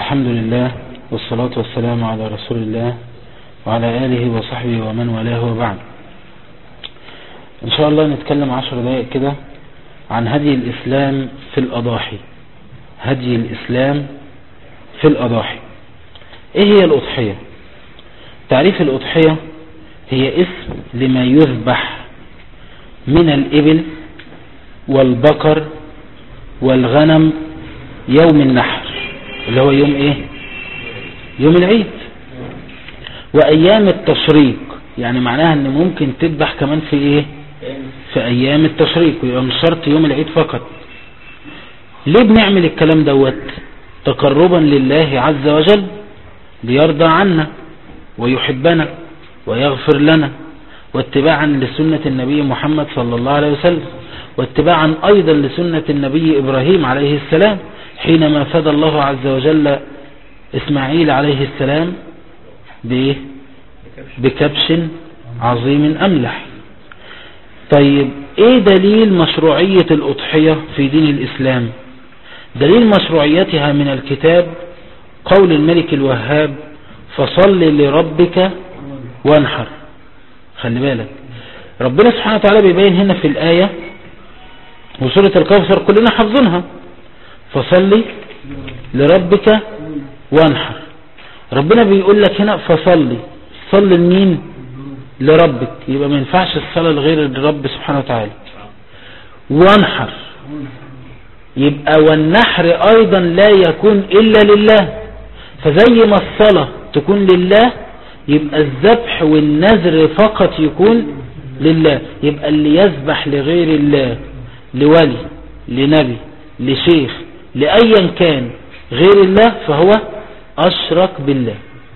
الحمد لله والصلاة والسلام على رسول الله وعلى آله وصحبه ومن والاه وبعد. إن شاء الله نتكلم 10 دقائق كده عن هدي الإسلام في الأضاحي. هدي الإسلام في الأضاحي. إيه هي الأضحية؟ تعريف الأضحية هي اسم لما يذبح من الإبل والبقر والغنم يوم النحر، اللي هو يوم ايه؟ يوم العيد. وايام التشريق، يعني معناها ان ممكن تذبح كمان في ايه؟ في ايام التشريق، ويبقى مش شرط يوم العيد فقط. ليه بنعمل الكلام دوت؟ تقربا لله عز وجل، ليرضى عنا ويحبنا ويغفر لنا، واتباعا لسنة النبي محمد صلى الله عليه وسلم، واتباعا ايضا لسنة النبي ابراهيم عليه السلام حينما فدى الله عز وجل اسماعيل عليه السلام بكبش عظيم املح. طيب ايه دليل مشروعية الاضحية في دين الاسلام؟ دليل مشروعيتها من الكتاب قول الملك الوهاب فصل لربك وانحر. خلي بالك ربنا سبحانه وتعالى بيبين هنا في الآية وسورة الكوثر كلنا حافظينها، فصل لربك وانحر. ربنا بيقول لك هنا فصلي، صل لمين؟ لربك، يبقى ما ينفعش الصلاة لغير الرب سبحانه وتعالى. وانحر يبقى والنحر ايضا لا يكون الا لله، فزي ما الصلاة تكون لله يبقى الذبح والنذر فقط يكون لله. يبقى اللي يذبح لغير الله، لولي، لنبي، لشيخ، لأيا كان غير الله، فهو أشرك بالله.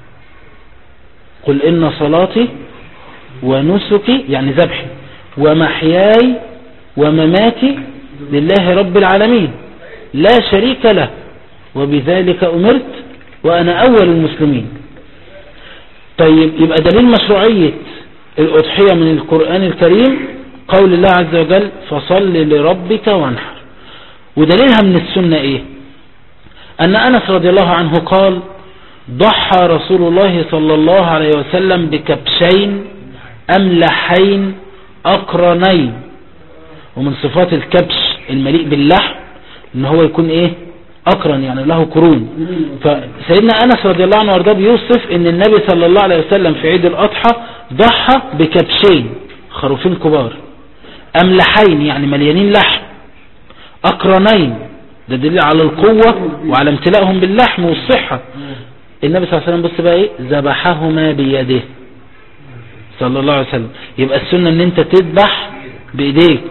قل إن صلاتي ونسكي، يعني ذبحي، ومحياي ومماتي لله رب العالمين لا شريك له وبذلك أمرت وأنا أول المسلمين. طيب يبقى دليل مشروعية الأضحية من القرآن الكريم قول الله عز وجل فصل لربك وانحر. ودليلها من السنة ايه؟ ان انس رضي الله عنه قال ضحى رسول الله صلى الله عليه وسلم بكبشين املحين اقرنين. ومن صفات الكبش المليء باللحم ان هو يكون ايه؟ اقرن، يعني له قرون. فسيدنا انس رضي الله عنه وارضاه بيوصف ان النبي صلى الله عليه وسلم في عيد الاضحى ضحى بكبشين، خروفين كبار، املحين يعني مليانين لحم، اقرنين ده دليل على القوة وعلى امتلاءهم باللحم والصحة. النبي صلى الله عليه وسلم بص بقى ايه؟ ذبحهما بيده صلى الله عليه وسلم. يبقى السنة ان انت تذبح بايديك.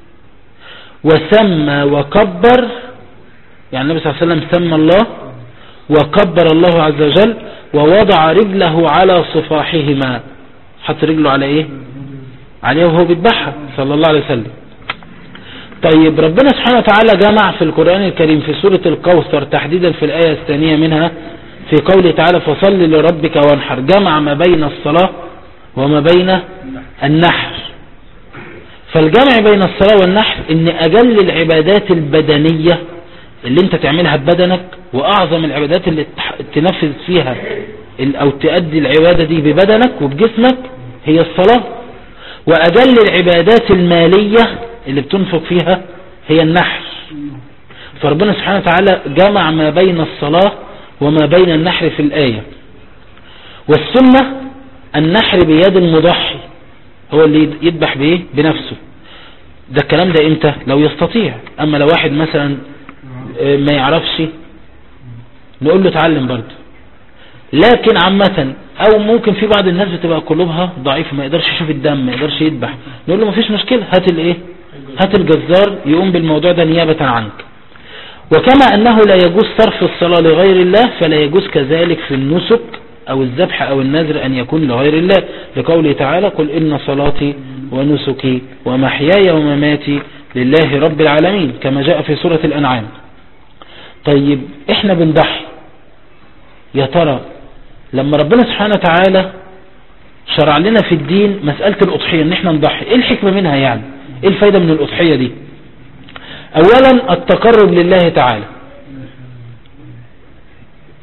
وسمى وكبر، يعني النبي صلى الله عليه وسلم سمى الله وكبر الله عز وجل ووضع رجله على صفاحهما، حط رجله على ايه؟ عليه وهو بيذبحها صلى الله عليه وسلم. طيب ربنا سبحانه وتعالى جمع في القرآن الكريم في سورة الكوثر تحديدا في الآية الثانية منها في قوله تعالى فصل لربك وانحر، جمع ما بين الصلاة وما بين النحر. فالجمع بين الصلاة والنحر ان اجل العبادات البدنية اللي انت تعملها ببدنك واعظم العبادات اللي تنفذ فيها او تؤدي العبادة دي ببدنك وبجسمك هي الصلاة، واجل العبادات المالية اللي بتنفق فيها هي النحر. فربنا سبحانه وتعالى جمع ما بين الصلاة وما بين النحر في الآية. والسنة النحر بيد المضحي، هو اللي يذبح بايه؟ بنفسه. ده الكلام ده امتى؟ لو يستطيع. اما لو واحد مثلا ما يعرفش نقول له تعلم برضه، لكن عامة او ممكن في بعض الناس بتبقى قلوبها ضعيفة ما يقدرش يشوف الدم، ما يقدرش يذبح، نقول له ما فيش مشكلة، هات الايه؟ هات الجزار يقوم بالموضوع ده نيابة عنك. وكما انه لا يجوز صرف الصلاة لغير الله فلا يجوز كذلك في النسك او الذبح او النذر ان يكون لغير الله، لقوله تعالى قل ان صلاتي ونسكي ومحياي ومماتي لله رب العالمين كما جاء في سورة الانعام. طيب احنا بنضحي، يا ترى لما ربنا سبحانه وتعالى شرع لنا في الدين مسألة الأضحية ان احنا نضحي، ايه الحكمة منها؟ يعني ايه الفايدة من الأضحية دي؟ اولا التقرب لله تعالى،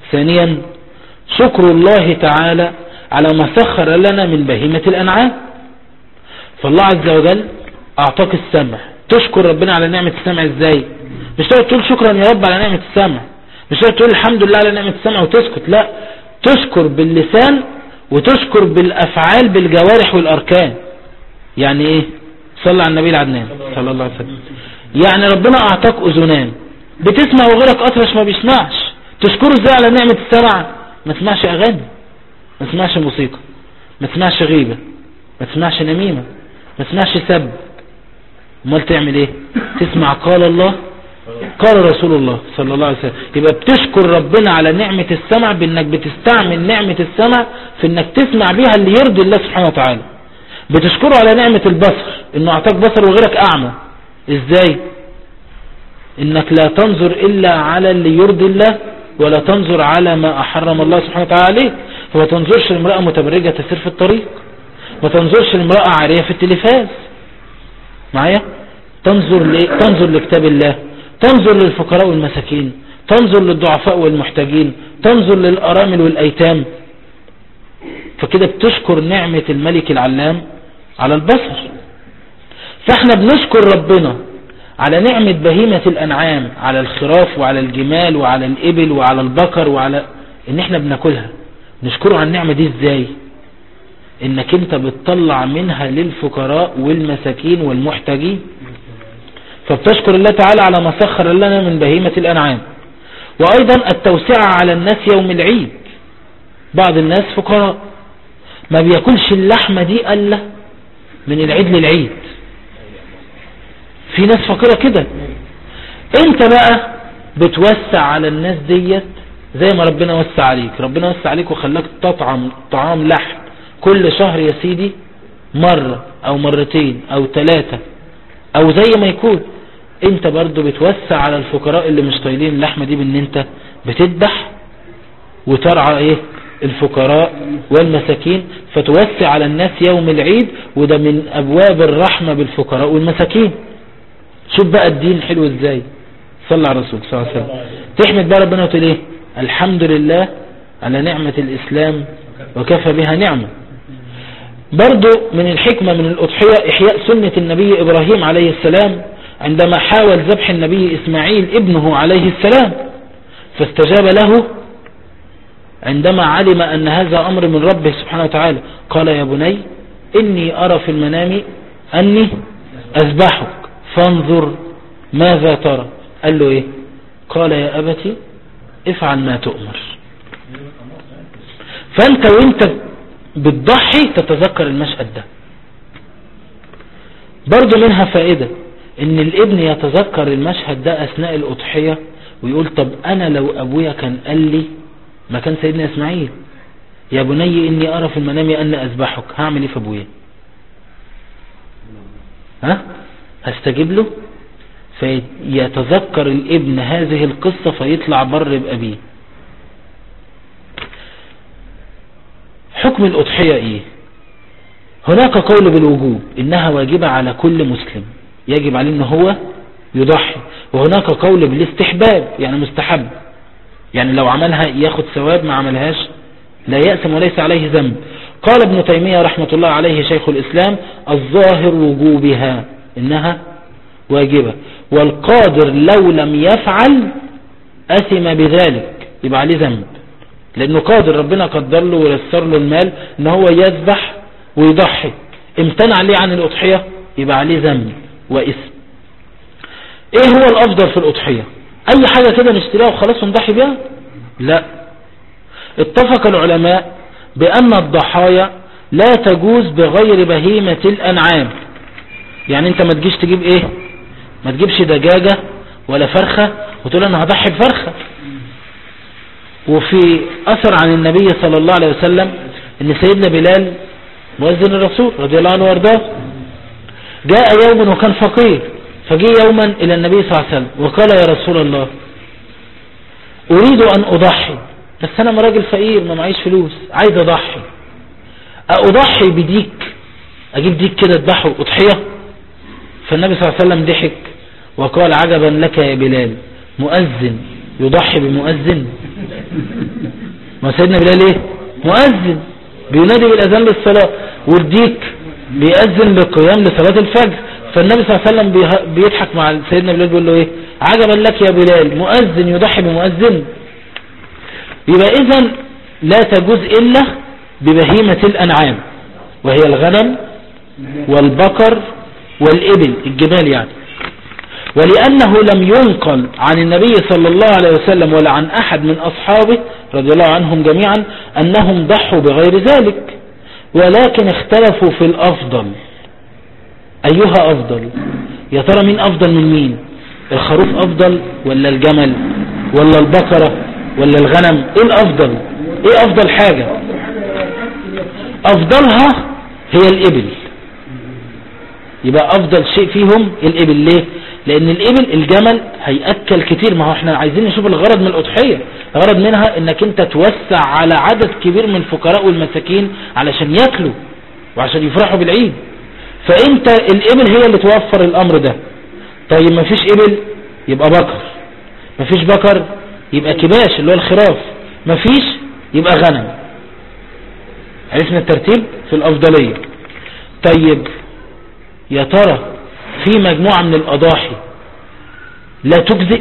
ثانيا شكر الله تعالى على ما سخر لنا من بهيمة الأنعام. فالله عز وجل أعطاك السمع، تشكر ربنا على نعمة السمع ازاي؟ مش تقول شكرا يا رب على نعمة السمع، مش تقول الحمد لله على نعمة السمع وتسكت، لا، تشكر باللسان وتشكر بالأفعال بالجوارح والأركان. يعني ايه؟ صلى على النبي العدنان صلى الله عليه وسلم. يعني ربنا أعطاك أذنان بتسمع وغيرك أطرش ما بيسمعش، تشكره ازاي على نعمة السمع؟ ما تسمعش أغاني، ما تسمعش موسيقى، ما تسمعش غيبة، ما تسمعش نميمة، ما تسمعش سب. امال تعمل ايه؟ تسمع قال الله قال رسول الله صلى الله عليه وسلم. يبقى بتشكر ربنا على نعمة السمع بانك بتستعمل نعمة السمع في انك تسمع بيها اللي يرضي الله سبحانه وتعالى. بتشكره على نعمة البصر انه اعطاك بصر وغيرك اعمى. ازاي؟ انك لا تنظر الا على اللي يرضي الله ولا تنظر على ما احرم الله سبحانه وتعالى عليك. فما تنظرش لامرأة متبرجة تسير في الطريق، ما تنظرش لامرأة عارية في التلفاز معايا، تنظر لكتاب الله، تنظر للفقراء والمساكين، تنظر للضعفاء والمحتاجين، تنظر للأرامل والأيتام. فكده بتشكر نعمة الملك العلام على البصر. فاحنا بنشكر ربنا على نعمة بهيمة الأنعام، على الخراف وعلى الجمال وعلى الإبل وعلى البقر وعلى ان احنا بناكلها. نشكره على النعمة دي ازاي؟ انك انت بتطلع منها للفقراء والمساكين والمحتاجين. فبتشكر الله تعالى على ما سخر لنا من بهيمة الأنعام. وأيضا التوسعة على الناس يوم العيد. بعض الناس فقراء ما بياكلش اللحمة دي ألا من العيد للعيد. في ناس فقيرة كده. انت بقى بتوسع على الناس ديت زي ما ربنا وسع عليك. ربنا وسع عليك وخلاك تطعم طعام لحم كل شهر يا سيدي مرة او مرتين او 3 او زي ما يكون. انت برضو بتوسع على الفقراء اللي مش طايلين اللحمة دي بان انت بتذبح وترعى ايه الفقراء والمساكين. فتوسع على الناس يوم العيد، وده من ابواب الرحمة بالفقراء والمساكين. شوف بقى الدين حلو ازاي. صلى على الرسول صلى الله عليه وسلم. تحمد بقى ربنا وتقول ايه؟ الحمد لله على نعمة الاسلام وكفى بها نعمة. برضو من الحكمة من الأضحية إحياء سنة النبي إبراهيم عليه السلام عندما حاول ذبح النبي إسماعيل ابنه عليه السلام، فاستجاب له عندما علم أن هذا أمر من ربه سبحانه وتعالى. قال يا بني إني أرى في المنام أني أذبحك فانظر ماذا ترى. قال له إيه؟ قال يا أبتي افعل ما تؤمر. فأنت وانت بتضحي تتذكر المشهد ده. برضو منها فائدة ان الابن يتذكر المشهد ده اثناء الاضحية ويقول طب انا لو ابويا كان قال لي ما كان سيدنا اسماعيل يا بني اني ارى في المنام ان اذبحك، هعمل ايه في ابويا؟ هستجيب له؟ فيتذكر الابن هذه القصة فيطلع بر بأبيه. حكم الأضحية ايه؟ هناك قول بالوجوب انها واجبة على كل مسلم، يجب عليه ان هو يضحي. وهناك قول بالاستحباب يعني مستحب، يعني لو عملها ياخد ثواب، ما عملهاش لا يأثم وليس عليه ذنب. قال ابن تيمية رحمة الله عليه شيخ الإسلام الظاهر وجوبها انها واجبة، والقادر لو لم يفعل أثم بذلك، يبقى عليه ذنب، لأنه قادر، ربنا قدر له ويسر له المال ان هو يذبح ويضحي. امتنع ليه عن الأضحية يبقى عليه ذنب وإثم. ايه هو الأفضل في الأضحية؟ اي حاجة كده نشتريها وخلاص ونضحي بها؟ لا. اتفق العلماء بأن الضحايا لا تجوز بغير بهيمة الأنعام. يعني انت ما تجيش تجيب ايه؟ ما تجيبش دجاجة ولا فرخة وتقول انا هضحي بفرخة. وفي اثر عن النبي صلى الله عليه وسلم ان سيدنا بلال مؤذن الرسول رضي الله عنه وارضاه جاء يوما وكان فقير، فجاء يوما الى النبي صلى الله عليه وسلم وقال يا رسول الله اريد ان اضحي، بس انا راجل فقير ما معيش فلوس، عايز اضحي، اضحي بديك، اجيب ديك كده اذبحه اضحية؟ فالنبي صلى الله عليه وسلم ضحك وقال عجبا لك يا بلال، مؤذن يضحي بمؤذن؟ ما سيدنا بلال ايه؟ مؤذن بينادي بالاذان للصلاة، والديك بيأذن بالقيام لصلاة الفجر. فالنبي صلى الله عليه وسلم بيضحك مع سيدنا بلال بيقول له ايه؟ عجبا لك يا بلال، مؤذن يضحي بمؤذن. يبقى اذن لا تجوز الا ببهيمة الانعام، وهي الغنم والبقر والإبل، الجمال يعني. ولأنه لم ينقل عن النبي صلى الله عليه وسلم ولا عن أحد من أصحابه رضي الله عنهم جميعا أنهم ضحوا بغير ذلك، ولكن اختلفوا في الأفضل. أيها أفضل؟ يا ترى مين أفضل من مين؟ الخروف أفضل ولا الجمل ولا البقرة ولا الغنم؟ إيه الأفضل؟ إيه أفضل حاجة؟ أفضلها هي الإبل. يبقى أفضل شيء فيهم الإبل. ليه؟ لأن الإبل الجمل هيأكل كتير. ما هو احنا عايزين نشوف الغرض من الأضحية. الغرض منها انك انت توسع على عدد كبير من الفقراء والمساكين علشان يأكلوا وعشان يفرحوا بالعيد. فانت الإبل هي اللي توفر الأمر ده. طيب ما فيش إبل يبقى بقر، ما فيش بقر يبقى كباش اللي هو الخراف، ما فيش يبقى غنم. عرفنا الترتيب في الأفضلية. طيب يا ترى في مجموعة من الأضاحي لا تجزئ،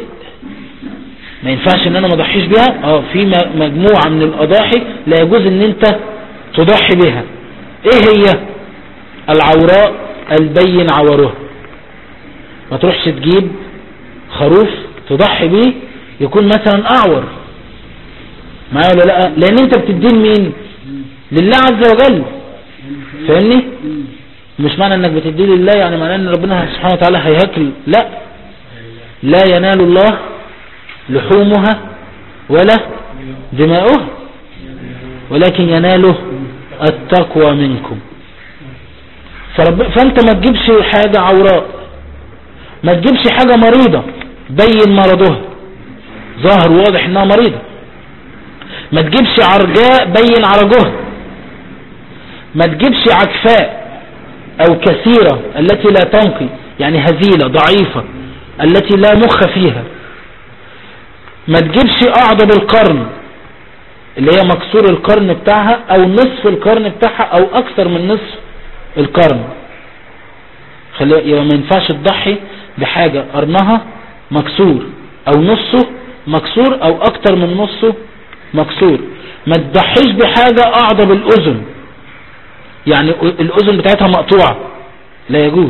ما ينفعش ان انا ما اضحيش بها؟ في مجموعة من الأضاحي لا يجوز ان انت تضحي بها. ايه هي؟ العوراء البين عورها. ما تروحش تجيب خروف تضحي بيه يكون مثلا اعور، معايا ولا لا؟ لان انت بتدين مين؟ لله عز وجل. فاهمني؟ مش معنى انك بتدي لله يعني معنى ان ربنا سبحانه وتعالى هيهكل. لا، لا ينال الله لحومها ولا دماؤها، ولكن يناله التقوى منكم. فانت ما تجيبش حاجة عوراء، ما تجيبش حاجة مريضة بين مرضها، ظاهر واضح انها مريضة. ما تجيبش عرجاء بين عرجها. ما تجيبش عكفاء او كثيرة التي لا تنقي، يعني هزيلة ضعيفة التي لا مخ فيها. ما تجيبش اعضب القرن اللي هي مكسور القرن بتاعها او نصف القرن بتاعها او اكثر من نصف القرن. يبقى ما ينفعش تضحي بحاجة قرنها مكسور او نصه مكسور او اكتر من نصه مكسور. ما تضحيش بحاجة اعضب الاذن، يعني الاذن بتاعتها مقطوعة، لا يجوز.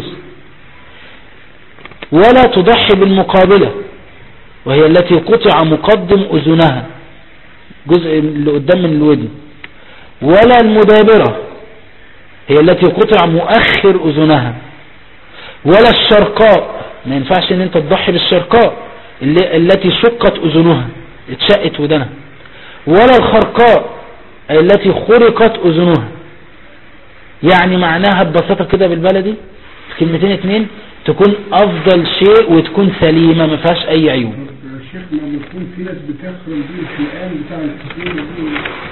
ولا تضحي بالمقابلة وهي التي قطع مقدم اذنها، جزء اللي قدام من الودن. ولا المدابرة هي التي قطع مؤخر اذنها. ولا الشرقاء، ما ينفعش ان انت تضحي بالشرقاء التي شقت اذنها، اتشقت ودنها. ولا الخرقاء التي خرقت اذنها. يعني معناها ببساطة كده بالبلدي في كلمتين اتنين، تكون افضل شيء وتكون سليمة ما فيهاش اي عيوب. الشيخ لما يكون في ناس بتخرج دي الشيئان بتاع الكثير دي.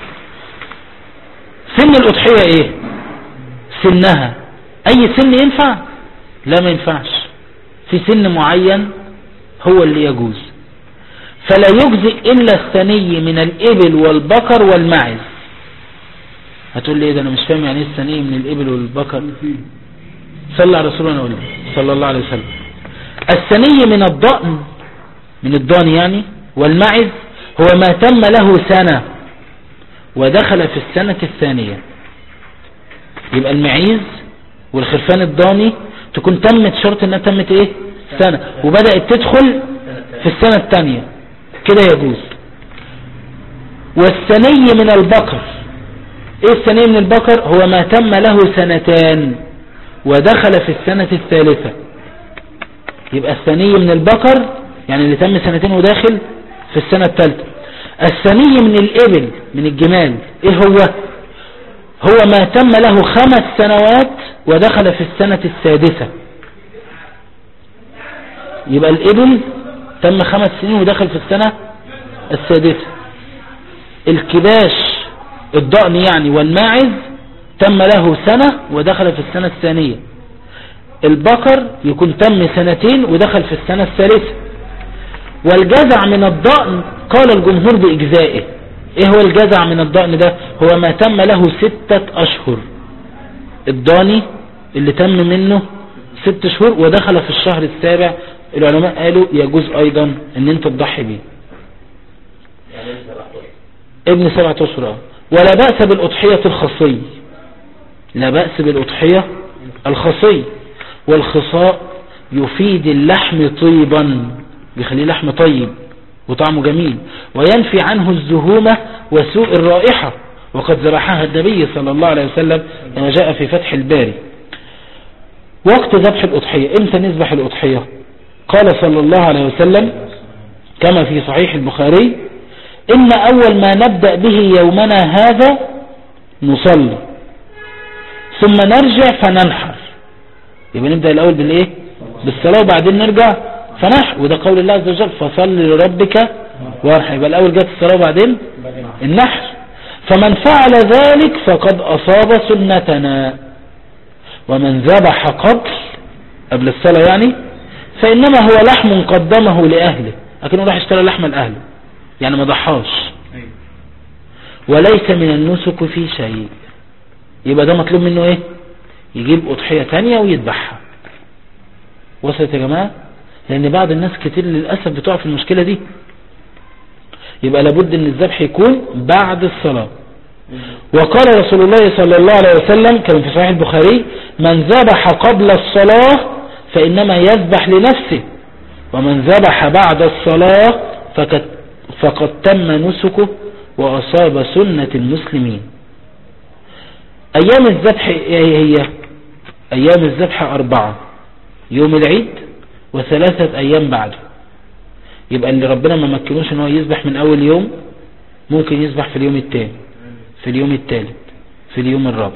سن الاضحية ايه؟ سنها اي سن ينفع؟ لا ما ينفعش. في سن معين هو اللي يجوز. فلا يجزئ الا الثني من الابل والبقر والماعز. هتقول لي ايه ده؟ انا مش فاهم يعني ايه الثني من الابل والبقر. صلى على رسولنا ولا صلى الله عليه وسلم. الثني من الضأن، من الضان يعني، والماعز هو ما تم له سنة ودخل في السنة الثانية. يبقى المعيز والخرفان الضاني تكون تمت، شرط انها تمت ايه؟ سنة، وبدأت تدخل في السنة الثانية، كده يجوز. والثني من البقر، ايه الثني من البقر؟ هو ما تم له سنتان ودخل في السنة الثالثة. يبقى الثني من البقر يعني اللي تم سنتين وداخل في السنة الثالثة. الثني من الإبل من الجمال ايه هو؟ هو ما تم له 5 سنوات ودخل في السنة السادسة. يبقى الإبل تم 5 سنين ودخل في السنة السادسة. الكباش الضأن يعني والماعز تم له سنة ودخل في السنة الثانية. البقر يكون تم 2 سنين ودخل في السنة الثالثة. والجزع من الضأن قال الجمهور بإجزائه، ايه هو الجزع من الضأن ده؟ هو ما تم له 6 أشهر. الضاني اللي تم منه 6 شهور ودخل في الشهر السابع، العلماء قالوا يجوز ايضا ان انت تضحي بيه. ابن 7 أشهر. ولا بأس بالأضحية الخصي، لا بأس بالأضحية الخصي. والخصاء يفيد اللحم طيبا، بيخليه لحم طيب وطعمه جميل، وينفي عنه الزهومة وسوء الرائحة، وقد ذبحها النبي صلى الله عليه وسلم كما جاء في فتح الباري. وقت ذبح الأضحية، امتى نذبح الأضحية؟ قال صلى الله عليه وسلم كما في صحيح البخاري: إن أول ما نبدأ به يومنا هذا نصلي ثم نرجع فننحر. يبقى نبدأ الأول بالإيه؟ بالصلاة، وبعدين نرجع فنحر. وده قول الله عز وجل: فصل لربك وارحم. يبقى الأول جاءت الصلاة وبعدين النحر. فمن فعل ذلك فقد أصاب سنتنا. ومن ذبح قبل الصلاة يعني فإنما هو لحم قدمه لأهله، لكنه راح اشترى لحم لأهله، يعني ما ضحاش، وليس من النسك في شيء. يبقى ده مطلوب منه ايه؟ يجيب أضحية تانية ويذبحها. وصلت يا جماعة؟ لأن بعض الناس كتير للأسف بتقع في المشكلة دي. يبقى لابد ان الذبح يكون بعد الصلاة. وقال رسول الله صلى الله عليه وسلم كما في صحيح البخاري: من ذبح قبل الصلاة فإنما يذبح لنفسه، ومن ذبح بعد الصلاة فقد تم نسكه وأصاب سنة المسلمين. أيام الذبح ايه هي؟ أيام الذبح 4، يوم العيد و3 أيام بعده. يبقى اللي ربنا ما مكنوش ان هو يذبح من أول يوم ممكن يذبح في اليوم الثاني، في اليوم الثالث، في اليوم الرابع.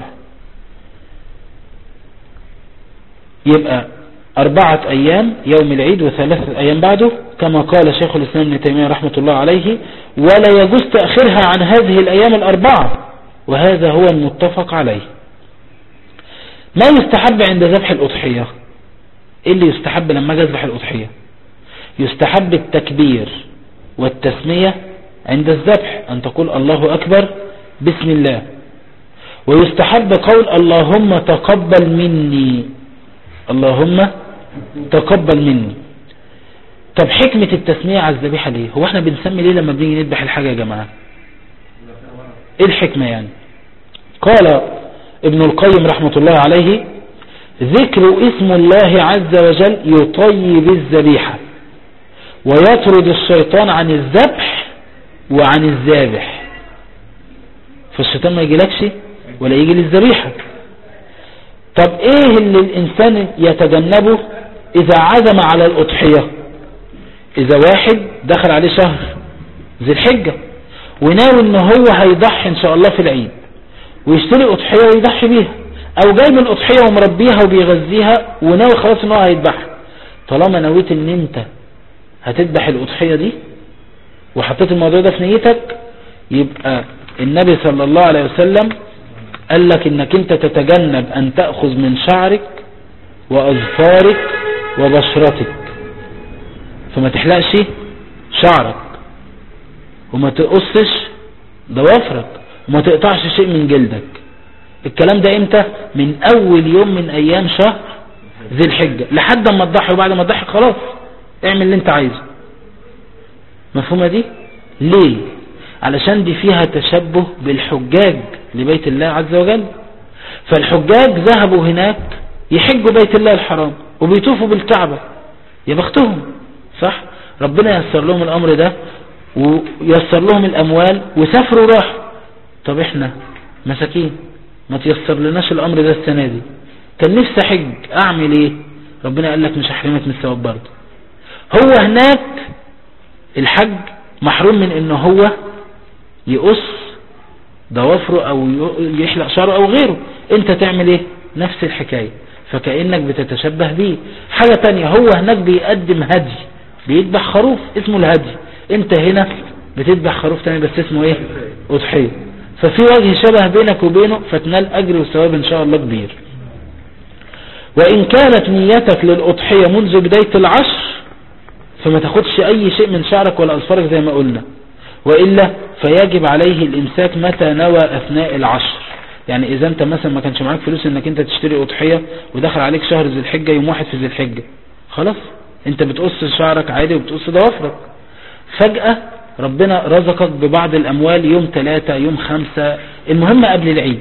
يبقى 4 أيام يوم العيد و3 أيام بعده، كما قال شيخ الإسلام ابن تيمية رحمة الله عليه: ولا يجوز تأخيرها عن هذه الأيام 4، وهذا هو المتفق عليه. ما يستحب عند ذبح الأضحية؟ إيه اللي يستحب لما أجي أذبح الأضحية؟ يستحب التكبير والتسمية عند الذبح، أن تقول الله أكبر بسم الله. ويستحب قول اللهم تقبل مني، اللهم تقبل مني. طب حكمة التسمية على الذبيحة ليه؟ هو احنا بنسمي ليه لما بنيجي نذبح الحاجة يا جماعة؟ ايه الحكمة يعني؟ قال ابن القيم رحمة الله عليه: ذكر اسم الله عز وجل يطيب الذبيحة ويطرد الشيطان عن الذبح وعن الذابح. فالشيطان ما يجيلكش ولا يجي للذبيحة. طب ايه اللي الانسان يتجنبه اذا عزم على الاضحية؟ اذا واحد دخل عليه شهر ذي الحجة وناوي ان هو هيضحي ان شاء الله في العيد ويشتري اضحية ويضحي بيها، او جاي من الاضحية ومربيها وبيغذيها وناوي خلاص ان هو هيذبحها، طالما نويت ان انت هتذبح الاضحية دي وحطيت الموضوع ده في نيتك، يبقى النبي صلى الله عليه وسلم قال لك انك انت تتجنب ان تأخذ من شعرك واظفارك وبشرتك، فما تحلقش شعرك وما تقصش ضوافرك وما تقطعش شيء من جلدك. الكلام ده امتى؟ من اول يوم من ايام شهر ذي الحجة لحد ما تضحي، وبعد ما تضحي خلاص اعمل اللي انت عايزه. مفهومة دي؟ ليه؟ علشان دي فيها تشبه بالحجاج لبيت الله عز وجل. فالحجاج ذهبوا هناك يحجوا بيت الله الحرام وبيطوفوا بالكعبة، يا بختهم صح؟ ربنا يسر لهم الامر ده ويسر لهم الاموال وسافروا راحوا. طب احنا مساكين ما تيسر لناش الامر ده السنة دي، كان نفسي حج اعمل ايه؟ ربنا قال لك مش هحرمك من الثواب برضه. هو هناك الحج محروم من انه هو يقص ضوافره او يحلق شعره او غيره، انت تعمل ايه؟ نفس الحكاية، فكأنك بتتشبه بيه. حاجة تانية، هو هناك بيقدم هدي، بيذبح خروف اسمه الهدي، انت هنا بتذبح خروف تاني بس اسمه ايه؟ اضحية. ففي وجه شبه بينك وبينه، فتنال اجر وثواب ان شاء الله كبير. وان كانت نيتك للاضحية منذ بداية العشر فما تاخدش اي شيء من شعرك ولا اظفارك زي ما قلنا، وإلا فيجب عليه الإمساك متى نوى أثناء العشر. يعني إذا أنت مثلا ما كانش معاك فلوس إنك أنت تشتري أضحية ودخل عليك شهر ذي الحجة يوم 1 في ذي الحجة، خلاص أنت بتقص شعرك عادي وبتقص ضوافرك، فجأة ربنا رزقك ببعض الأموال يوم 3 يوم 5، المهم قبل العيد،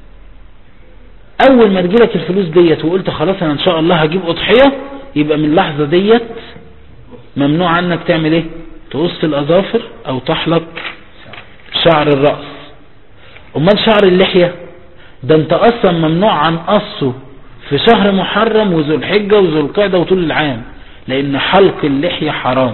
أول ما تجيلك الفلوس ديت وقلت خلاص أنا إن شاء الله هجيب أضحية، يبقى من اللحظة ديت ممنوع عنك تعمل إيه؟ تقص الأظافر أو تحلق شعر الرأس. أمال شعر اللحية ده أنت أصلا ممنوع عن قصه في شهر محرم وذو الحجة وذو القعدة وطول العام، لأن حلق اللحية حرام.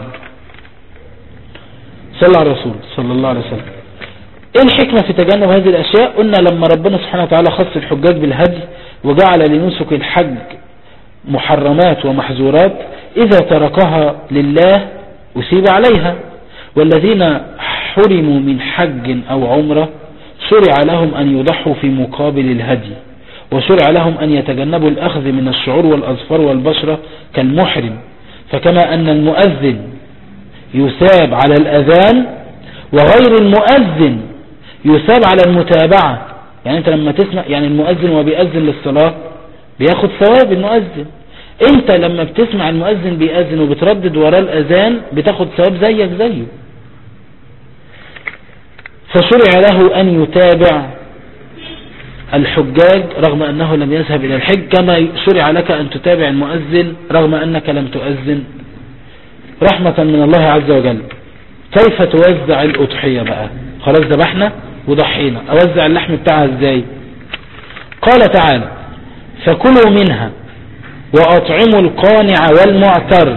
صلى على الرسول صلى الله عليه وسلم. ايه الحكمة في تجنب هذه الاشياء؟ قلنا لما ربنا سبحانه وتعالى خص الحجاج بالهدي وجعل لنسك الحج محرمات ومحظورات، اذا تركها لله اثيب عليها، والذين حرموا من حج او عمرة شرع لهم ان يضحوا في مقابل الهدي، وشرع لهم ان يتجنبوا الاخذ من الشعور والاظفار والبشرة كالمحرم، فكما ان المؤذن يثاب على الأذان وغير المؤذن يثاب على المتابعة. يعني انت لما تسمع، يعني المؤذن وبيأذن للصلاة بياخد ثواب المؤذن، انت لما بتسمع المؤذن بيأذن وبتردد وراء الأذان بتاخد ثواب زيك زيه. فشرع له أن يتابع الحجاج رغم أنه لم يذهب إلى الحج، كما شرع لك أن تتابع المؤذن رغم أنك لم تؤذن، رحمة من الله عز وجل. كيف توزع الأضحية بقى؟ خلاص ذبحنا وضحينا، أوزع اللحم بتاعها ازاي؟ قال تعالى فكلوا منها وأطعموا القانع والمعتر.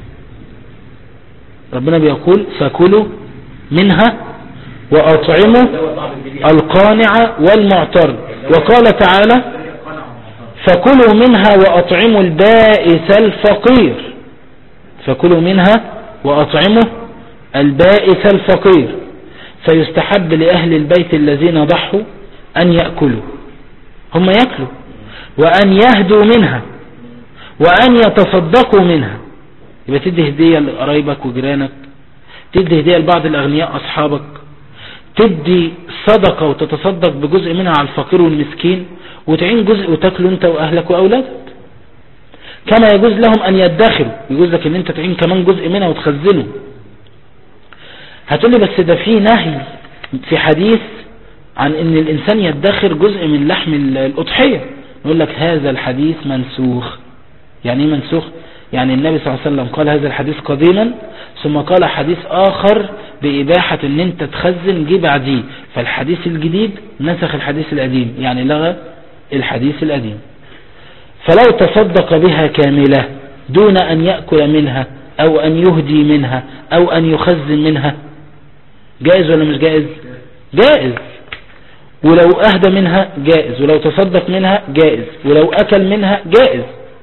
ربنا بيقول فكلوا منها وأطعموا القانع والمعتر، وقال تعالى فكلوا منها وأطعموا البائس الفقير. فكلوا منها وأطعموا البائس الفقير. فيستحب لأهل البيت الذين ضحوا أن يأكلوا، هم يأكلوا، وأن يهدوا منها، وأن يتصدقوا منها. يبقى تدي هدية لقرايبك وجيرانك، تدي هدية لبعض الأغنياء أصحابك، تدي صدقة وتتصدق بجزء منها على الفقير والمسكين، وتعين جزء وتاكلوا انت وأهلك وأولادك. كما يجوز لهم أن يدخروا، يجوز لك ان انت تعين كمان جزء منها وتخزنه. هتقولي بس ده في نهي في حديث عن ان الانسان يدخر جزء من لحم الأضحية. نقول لك هذا الحديث منسوخ. يعني ايه منسوخ؟ يعني النبي صلى الله عليه وسلم قال هذا الحديث قديما، ثم قال حديث آخر بإباحة ان انت تخزن جه بعديه، فالحديث الجديد نسخ الحديث القديم، يعني لغى الحديث القديم. فلو تصدق بها كاملة دون أن يأكل منها أو أن يهدي منها أو أن يخزن منها، جائز ولا مش جائز؟ جائز. ولو أهدى منها جائز، ولو تصدق منها جائز، ولو أكل منها جائز.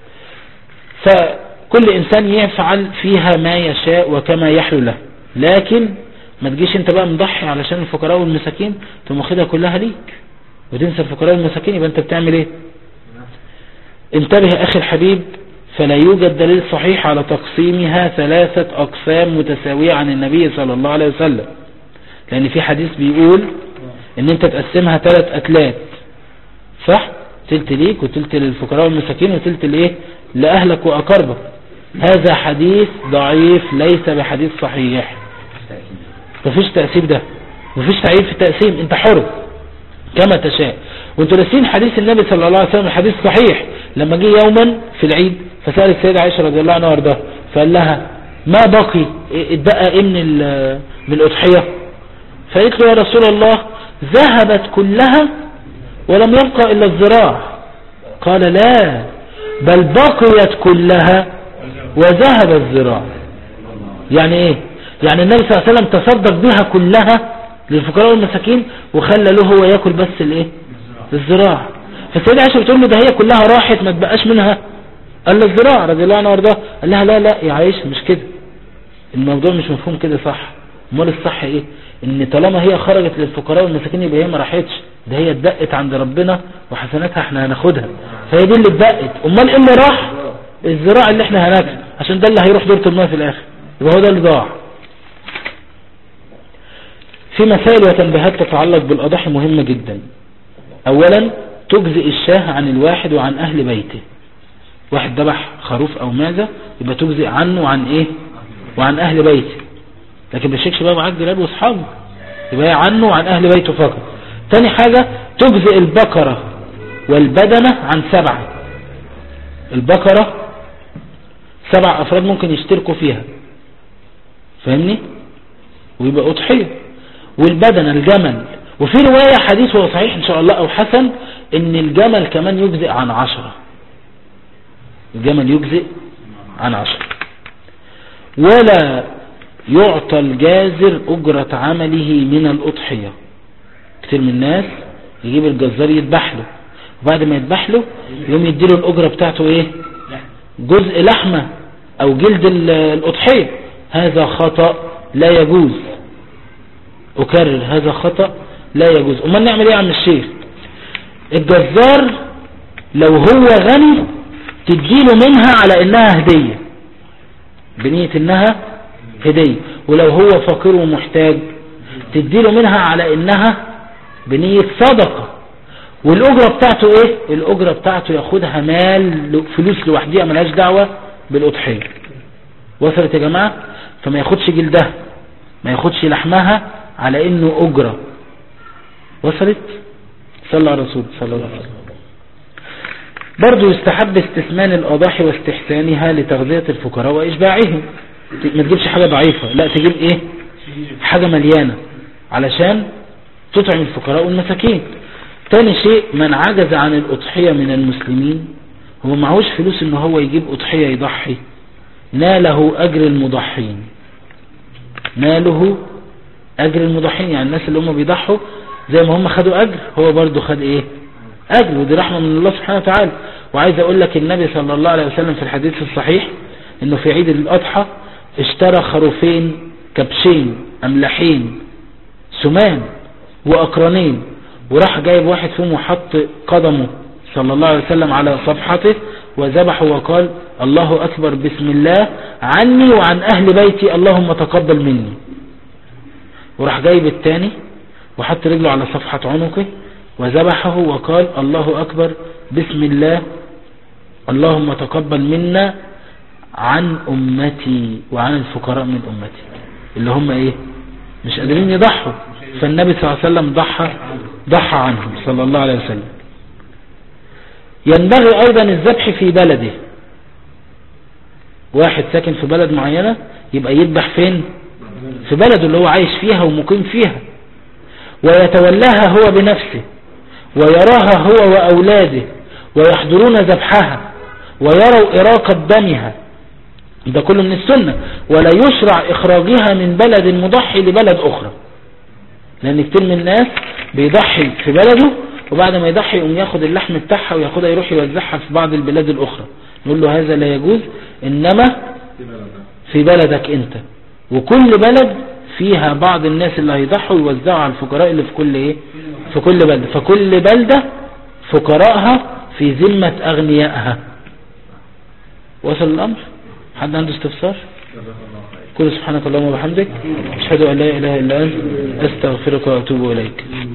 فكل إنسان يفعل فيها ما يشاء وكما يحلو له، لكن ما تجيش انت بقى مضحي علشان الفقراء والمساكين ثم واخدها كلها ليك وتنسى الفقراء والمساكين، يبقى انت بتعمل ايه؟ انتبه اخي الحبيب، فلا يوجد دليل صحيح على تقسيمها 3 أقسام متساوية عن النبي صلى الله عليه وسلم، لأن في حديث بيقول ان انت تقسمها 3 أكلات، صح؟ تلت ليك وتلت للفقراء والمساكين وتلت لإيه؟ لأهلك وأقربك. هذا حديث ضعيف ليس بحديث صحيح. مفيش تقسيم، ده مفيش تعيين في التقسيم، انت حر كما تشاء. وانتوا ناسين حديث النبي صلى الله عليه وسلم، حديث صحيح، لما جه يوما في العيد فسأل السيدة عائشة رضي الله عنها وارضاها، فقال لها ما بقي، اتبقى ايه من الأضحية؟ فقالت له يا رسول الله ذهبت كلها ولم يبقى إلا الذراع. قال لا، بل بقيت كلها وذهب الذراع. يعني ايه؟ يعني النبي صلى الله عليه وسلم تصدق بها كلها للفقراء والمساكين وخلى له هو ياكل بس الايه؟ الذراع. فالسيدة عائشة بتقول له ده هي كلها راحت ما تبقاش منها قال له الذراع رضي الله عنه وارضاه. قال لها لا لا يا عائشة مش كده، الموضوع مش مفهوم كده صح. امال الصح ايه؟ ان طالما هي خرجت للفقراء والمساكين يبقى هي ما راحتش، ده هي اتدقت عند ربنا وحسناتها احنا هناخدها، فهي دي اللي اتدقت. امال ايه اللي راح؟ الذراع اللي احنا هناكله، عشان ده اللي هيروح دورة الماء في الاخر، يبقى هو ده اللي ضاع. في مسائل وتنبيهات تتعلق بالأضاحي مهمة جدا. أولا تجزئ الشاه عن الواحد وعن أهل بيته. واحد ذبح خروف أو معزة يبقى تجزئ عنه وعن إيه وعن أهل بيته، لكن بشيكش بقى معاك جلال واصحابه، يبقى عنه وعن أهل بيته فقط. تاني حاجة تجزئ البقرة والبدنة عن 7. البقرة 7 أفراد ممكن يشتركوا فيها، فاهمني، ويبقى أضحية. والبدنة الجمل، وفي رواية حديث هو صحيح إن شاء الله أو حسن إن الجمل كمان يجزئ عن 10. الجمل يجزئ عن 10. ولا يعطى الجازر أجرة عمله من الأضحية. كتير من الناس يجيب الجزار يذبح له، وبعد ما يذبح له يوم يديله الأجرة بتاعته إيه؟ جزء لحمة أو جلد الأضحية. هذا خطأ لا يجوز. أكرر، هذا خطأ لا يجوز. أما نعمل إيه يا عم الشيخ؟ الجزار لو هو غني تديله منها على إنها هدية، بنية إنها هدية. ولو هو فقير ومحتاج تديله منها على إنها بنية صدقة. والأجرة بتاعته إيه؟ الأجرة بتاعته ياخدها مال، فلوس لوحديها ملهاش دعوة بالأضحية. وصلت يا جماعة؟ فما ياخدش جلدها، ما ياخدش لحمها على إنه أجرة. وصلت؟ صلى على رسول صلى الله عليه وسلم. برضو يستحب استثمان الأضاحي واستحسانها لتغذية الفقراء وإشباعهم. ما تجيبش حاجة ضعيفة، لا تجيب إيه؟ حاجة مليانة علشان تطعم الفقراء والمساكين. تاني شيء، من عجز عن الأضحية من المسلمين، هو معهوش فلوس إنه هو يجيب أضحية يضحي، ناله أجر المضحين. ناله أجر المضحين، يعني الناس اللي هم بيضحوا زي ما هم خدوا أجر هو برضو خد إيه؟ أجر. ودي رحمة من الله سبحانه وتعالى. وعايز أقول لك النبي صلى الله عليه وسلم في الحديث الصحيح إنه في عيد الأضحى اشترى خروفين كبشين أملحين سمان وأقرنين، وراح جايب واحد فيهم وحط قدمه صلى الله عليه وسلم على صفحته وذبحه وقال الله أكبر بسم الله عني وعن أهل بيتي اللهم تقبل مني. وراح جايب الثاني وحط رجله على صفحة عنقه وذبحه وقال الله أكبر بسم الله اللهم تقبل منا عن أمتي وعن الفقراء من أمتي، اللي هم إيه؟ مش قادرين يضحوا. فالنبي صلى الله عليه وسلم ضحى عنهم صلى الله عليه وسلم. ينبغي أيضا الذبح في بلده. واحد ساكن في بلد معينة يبقى يذبح فين؟ في بلده اللي هو عايش فيها ومقيم فيها، ويتولاها هو بنفسه ويراها هو وأولاده ويحضرون ذبحها ويروا إراقة دمها. ده كله من السنة. ولا يشرع إخراجها من بلد المضحي لبلد أخرى، لأن كتير من الناس بيضحي في بلده وبعد ما يضحي يقوم ياخد اللحم بتاعها وياخدها يروح يوزعها في بعض البلاد الأخرى. نقول له هذا لا يجوز، إنما في بلدك أنت. وكل بلد فيها بعض الناس اللي هيضحوا يوزعوا على الفقراء اللي في كل إيه؟ في كل بلدة. فكل بلدة فقراءها في ذمة أغنيائها. وصل الأمر؟ حد عنده استفسار؟ كل سبحانك اللهم وبحمدك أشهد أن لا إله إلا أنت أستغفرك وأتوب إليك.